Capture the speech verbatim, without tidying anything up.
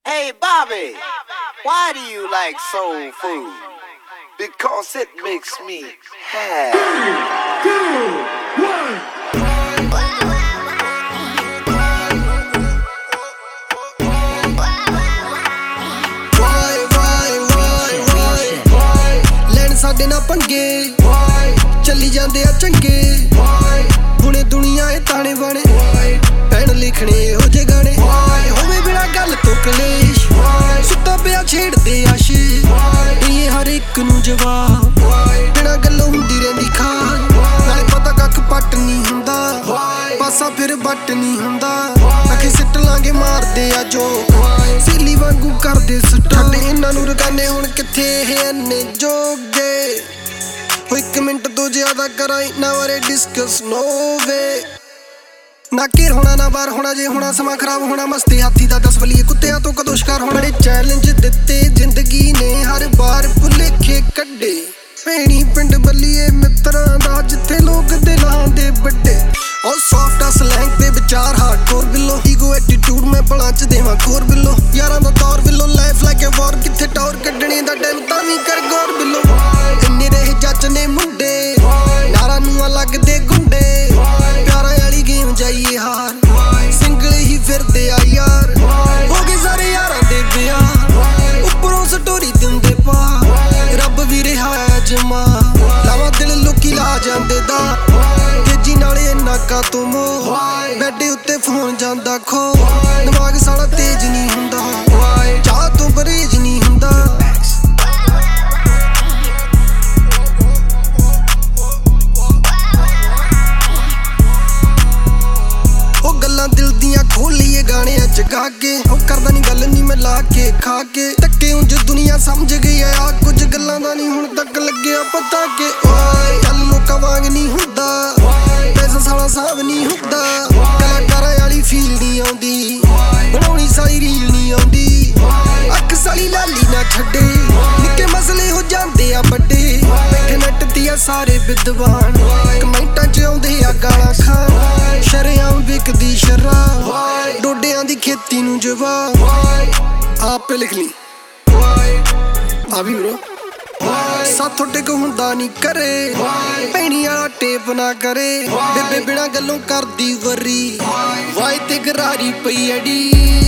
Hey, Bobby, why do you like soul food? Because it makes me happy. Three, two, one. ਸਾਡੇ ਨਾਲ ਪੰਗੇ ਚੱਲੀ ਜਾਂਦੇ ਆ ਚੰਗੇ ਹੁਣੇ ਦੁਨੀਆ ਇਹ ਤਾਣੇ ਬਾਣੇ ਪੈਣ ਲਿਖਣੇ ਇਹੋ ਜਿਹੇ ਗਾਣੇ ਹੋਵੇ ਬਿਨਾਂ ਗੱਲ ਤੋਂ ਕਲੇਸ਼ ਸੁੱਤਾ ਪਿਆ ਛੇੜਦੇ ਆਸ਼ੇ ਇਹ ਹਰ ਇੱਕ ਨੂੰ ਜਵਾਬ ਬਿਨਾਂ ਗੱਲੋਂ ਹੁੰਦੀ ਰਹਿੰਦੀ ਖਾਨ ਨਾਲੇ ਪਤਾ ਕੱਖ ਪੱਟ ਨਹੀਂ ਹੁੰਦਾ ਪਾਸਾ ਫਿਰ ਬੱਟ ਨਹੀਂ ਹੁੰਦਾ ਅੱਖੇ ਸਿੱਟ ਲਾਂਗੇ ਮਾਰਦੇ ਆ ਜੋ ਸੇਲੀ ਵਾਂਗੂ ਕਰਦੇ ਸਟਾ ਸਾਡੇ ਇਹਨਾਂ ਨੂੰ ਰਗਾਨੇ ਹੁਣ ਕਿੱਥੇ ਇਹ ਇੰਨੇ ਜੋਗੇ ਹੋ ਇੱਕ ਮਿੰਟ ਤੋਂ ਜ਼ਿਆਦਾ ਕਰਾਂ ਇਹਨਾਂ ਬਾਰੇ ਡਿਸਕਸ ਨੋ ਵੇ ਨਾ ਘੇਰ ਹੋਣਾ ਨਾ ਬਾਹਰ ਹੋਣਾ ਜੇ ਹੋਣਾ ਸਮਾਂ ਖਰਾਬ ਹੋਣਾ ਮਸਤੀ ਹਾਥੀ ਦਾ ਦਸ ਬਲੀਏ ਕੁੱਤਿਆਂ ਤੋਂ ਕਦੋਂ ਸ਼ਿਕਾਰ ਹੋਣਾ ਬੜੇ ਚੈਲੰਜ ਦਿੱਤੇ ਜ਼ਿੰਦਗੀ ਨੇ ਹਰ ਵਾਰ ਭੁਲੇਖੇ ਕੱਢੇ ਭੈਣੀ ਪਿੰਡ ਬੱਲੀਏ ਮਿੱਤਰਾਂ ਦਾ ਜਿੱਥੇ ਲੋਕ ਦਿਲਾਂ ਦੇ ਵੱਡੇ ਉਹ ਸੌਫਟ ਆ ਸਲੈਂਗ ਤੇ ਵਿਚਾਰ ਹਾਰਡਕੋਰ ਬਿੱਲੋ ਈਗੋ ਐਟੀਟਿਊਡ ਮੈਂ ਬਲਾਂ ਚ ਦੇਵਾਂ ਕੋਰ ਬਿੱਲੋ ਯਾਰਾਂ ਦਾ ਦੌਰ ਬਿੱਲੋ ਲਾਈਫ ਲਾਈਕ ਏ ਵਾਰ ਕਿੱਥੇ ਟੌਰ ਕੱਢਣੇ ਦਾ ਟਾਈਮ ਤਾਂ ਵੀ ਕਰ ਗੌਰ ਬਿੱਲੋ ਇੰਨੇ ਰਹੇ ਜੱਜ ਨੇ ਮੁੰਡੇ ਨਾਰਾਂ ਨੂੰ ਲੱਗਦੇ ਗੁੰਡੇ ਪਿਆਰਾਂ ਵਾਲੀ ਗੇਮ ਜਾਈਏ ਹਾਰ ਸਿੰਗਲ ਹੀ ਫਿਰਦੇ ਆ ਯਾਰ ਹੋ ਗਏ ਸਾਰੇ ਯਾਰਾਂ ਦੇ ਵਿਆਹ ਉੱਪਰੋਂ ਸਟੋਰੀ ਦਿੰਦੇ ਪਾ ਰੱਬ ਵੀ ਰਿਹਾ ਜਮਾ ਲਾਵਾ ਦਿਲ ਲੋਕੀ ਲਾ ਜਾਂਦੇ ਦਾ ਤੇਜੀ ਨਾਲੇ ਇੰਨਾ ਕਾ ਤੂੰ ਮੋ ਬੈੱਡੇ ਉੱਤੇ ਫੋਨ ਜਾਂਦਾ ਖੋ ਦਿਮਾਗ ਸਾਲਾ ਤੇਜ਼ ਨਹੀਂ ਹੁੰਦਾ ਚਾਹ ਤੋਂ ਬਰੇਜ ਨਹੀਂ ਹੁੰਦਾ ਉਹ ਗੱਲਾਂ ਦਿਲ ਦੀਆਂ ਖੋਲੀਏ ਗਾਣਿਆਂ ਚ ਗਾ ਕੇ ਉਹ ਕਰਦਾ ਨਹੀਂ ਗੱਲ ਨਹੀਂ ਮੈਂ ਲਾ ਕੇ ਖਾ ਕੇ ਧੱਕੇ ਉਂਝ ਦੁਨੀਆ ਸਮਝ ਗਈ ਆ ਕੁਝ ਗੱਲਾਂ ਦਾ ਨਹੀਂ ਹੁਣ ਤੱਕ ਲੱਗਿਆ ਪਤਾ ਕਿ ਓਏ ਚੱਲ ਲੋਕਾਂ ਵਾਂਗ ਨਹੀਂ ਹੁੰਦਾ ਪੈਸਾ ਸਾਲਾ ਸਾਬ ਨਹੀਂ ਹੁੰਦਾ ਕਲਾਕਾਰਾਂ ਵਾਲੀ ਫੀਲ ਨਹੀਂ ਆਉਂਦੀ ਬਣਾਉਣੀ ਸਾਰੀ ਰੀਲ ਨਹੀਂ ਆਉਂਦੀ ਅੱਖ ਸਾਲੀ ਲਾਲੀ ਨਾ ਛੱਡੇ ਨਿੱਕੇ ਮਸਲੇ ਹੋ ਜਾਂਦੇ ਆ ਵੱਡੇ ਬੈਠੇ ਨੱਟ ਦੀਆਂ ਸਾਰੇ ਵਿਦਵਾਨ ਕਮੈਂਟਾਂ ਚ ਆਉਂਦੇ ਆ ਗਾਲਾਂ ਖਾਣ ਸ਼ਰੇਆਮ ਵਿਕਦੀ ਸ਼ਰਾਬ ਡੋਡਿਆਂ ਦੀ ਖੇਤੀ ਨੂੰ ਜਵਾਬ ਆਪੇ ਲਿਖ ਲਈ ਆ ਵੀ ਬ్రో ਸਾਥੋਂ ਟਿਕ ਹੁੰਦਾ ਨਹੀਂ ਕਰੇ ਭੈਣੀ ਵਾਲਾ ਟੇਪ ਨਾ ਕਰੇ ਬੇਬੇ ਬਿਨਾਂ ਗੱਲੋਂ ਕਰਦੀ ਵਰੀ ਵਾਈ ਤੇ ਗਰਾਰੀ ਪਈ ਅੜੀ